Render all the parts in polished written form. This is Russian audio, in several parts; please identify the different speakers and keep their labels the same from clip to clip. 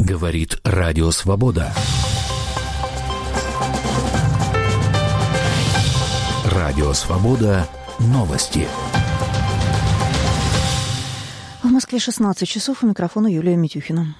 Speaker 1: Говорит Радио Свобода. Радио Свобода. Новости.
Speaker 2: В Москве 16 часов. У микрофона Юлия Митюхина.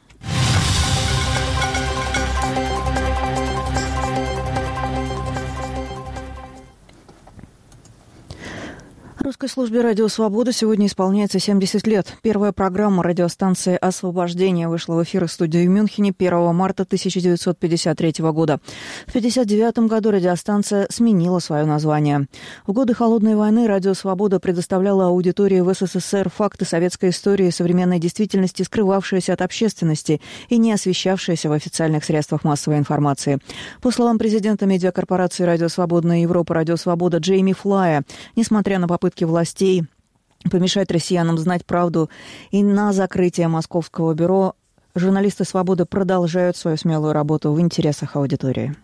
Speaker 2: Русской службе «Радио Свобода» сегодня исполняется 70 лет. Первая программа радиостанции «Освобождение» вышла в эфир из студии в Мюнхене 1 марта 1953 года. В 1959 году радиостанция сменила свое название. В годы Холодной войны «Радио Свобода» предоставляла аудитории в СССР факты советской истории и современной действительности, скрывавшиеся от общественности и не освещавшиеся в официальных средствах массовой информации. По словам президента медиакорпорации «Радио Свободная Европа» «Радио Свобода» Джейми Флая, несмотря на попытки властей помешать россиянам знать правду и на закрытие московского бюро, журналисты «Свободы» продолжают свою смелую работу в интересах аудитории.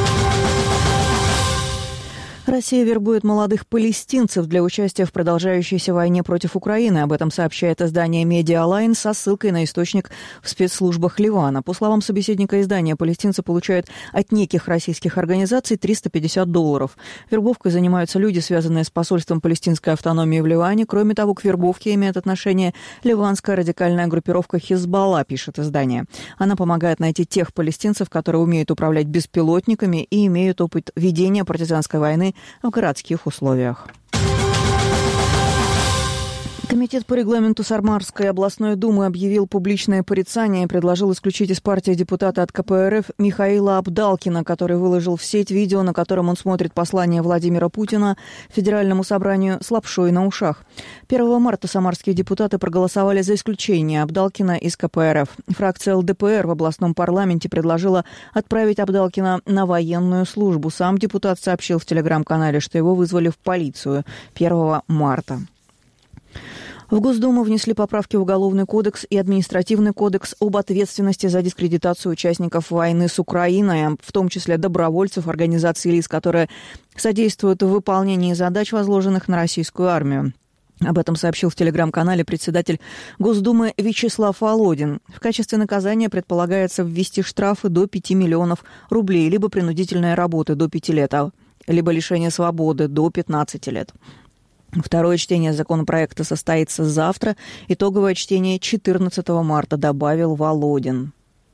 Speaker 2: Россия вербует молодых палестинцев для участия в продолжающейся войне против Украины. Об этом сообщает издание Media Line со ссылкой на источник в спецслужбах Ливана. По словам собеседника издания, палестинцы получают от неких российских организаций $350. Вербовкой занимаются люди, связанные с посольством палестинской автономии в Ливане. Кроме того, к вербовке имеет отношение ливанская радикальная группировка Хизбалла, пишет издание. Она помогает найти тех палестинцев, которые умеют управлять беспилотниками и имеют опыт ведения партизанской войны в городских условиях. Комитет по регламенту Самарской областной думы объявил публичное порицание и предложил исключить из партии депутата от КПРФ Михаила Абдалкина, который выложил в сеть видео, на котором он смотрит послание Владимира Путина Федеральному собранию с лапшой на ушах. 1 марта самарские депутаты проголосовали за исключение Абдалкина из КПРФ. Фракция ЛДПР в областном парламенте предложила отправить Абдалкина на военную службу. Сам депутат сообщил в телеграм-канале, что его вызвали в полицию 1 марта. В Госдуму внесли поправки в Уголовный кодекс и Административный кодекс об ответственности за дискредитацию участников войны с Украиной, в том числе добровольцев, организаций и лиц, которые содействуют в выполнении задач, возложенных на российскую армию. Об этом сообщил в телеграм-канале председатель Госдумы Вячеслав Володин. В качестве наказания предполагается ввести штрафы до 5 миллионов рублей, либо принудительные работы до 5 лет, либо лишение свободы до 15 лет. Второе чтение законопроекта состоится завтра. Итоговое чтение 14 марта, добавил Володин.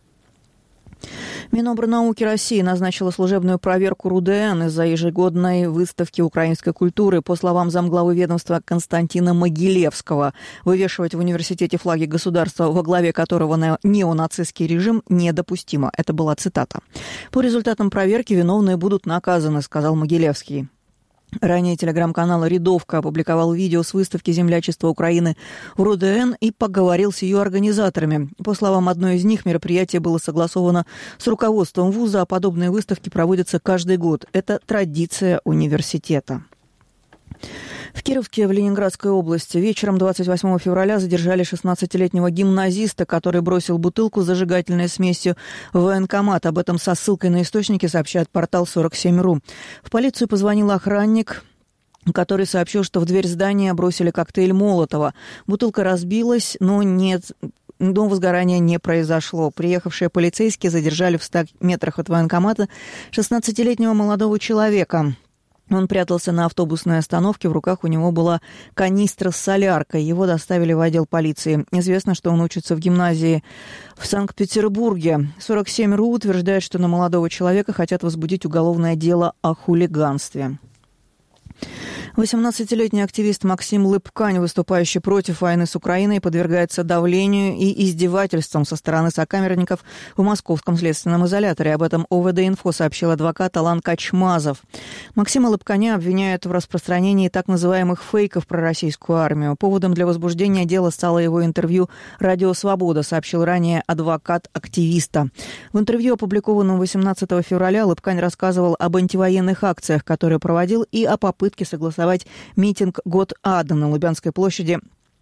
Speaker 2: Минобрнауки России назначила служебную проверку РУДН из-за ежегодной выставки украинской культуры. По словам замглавы ведомства Константина Могилевского, вывешивать в университете флаги государства, во главе которого неонацистский режим, недопустимо. Это была цитата. По результатам проверки виновные будут наказаны, сказал Могилевский. Ранее телеграм-канал «Рядовка» опубликовал видео с выставки землячества Украины в РУДН и поговорил с ее организаторами. По словам одной из них, мероприятие было согласовано с руководством вуза, а подобные выставки проводятся каждый год. Это традиция университета. В Кировске, в Ленинградской области, вечером 28 февраля задержали 16-летнего гимназиста, который бросил бутылку с зажигательной смесью в военкомат. Об этом со ссылкой на источники сообщает портал 47.ru. В полицию позвонил охранник, который сообщил, что в дверь здания бросили коктейль Молотова. Бутылка разбилась, но возгорания не произошло. Приехавшие полицейские задержали в 100 метрах от военкомата 16-летнего молодого человека. Он прятался на автобусной остановке, в руках у него была канистра с соляркой. Его доставили в отдел полиции. Известно, что он учится в гимназии в Санкт-Петербурге. 47.ru утверждает, что на молодого человека хотят возбудить уголовное дело о хулиганстве. 18-летний активист Максим Лыпкань, выступающий против войны с Украиной, подвергается давлению и издевательствам со стороны сокамерников в московском следственном изоляторе. Об этом ОВД-инфо сообщил адвокат Алан Качмазов. Максима Лыпканя обвиняют в распространении так называемых фейков про российскую армию. Поводом для возбуждения дела стало его интервью «Радио Свобода», сообщил ранее адвокат активиста. В интервью, опубликованном 18 февраля, Лыпкань рассказывал об антивоенных акциях, которые проводил, и о попытке согласовать митинг «Год ада» на Лубянской площади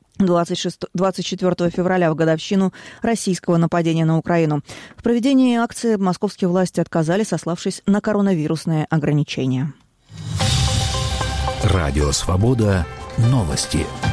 Speaker 2: 24 февраля в годовщину российского нападения на Украину. В проведении акции московские власти отказали, сославшись на коронавирусные ограничения.
Speaker 1: Радио «Свобода». Новости.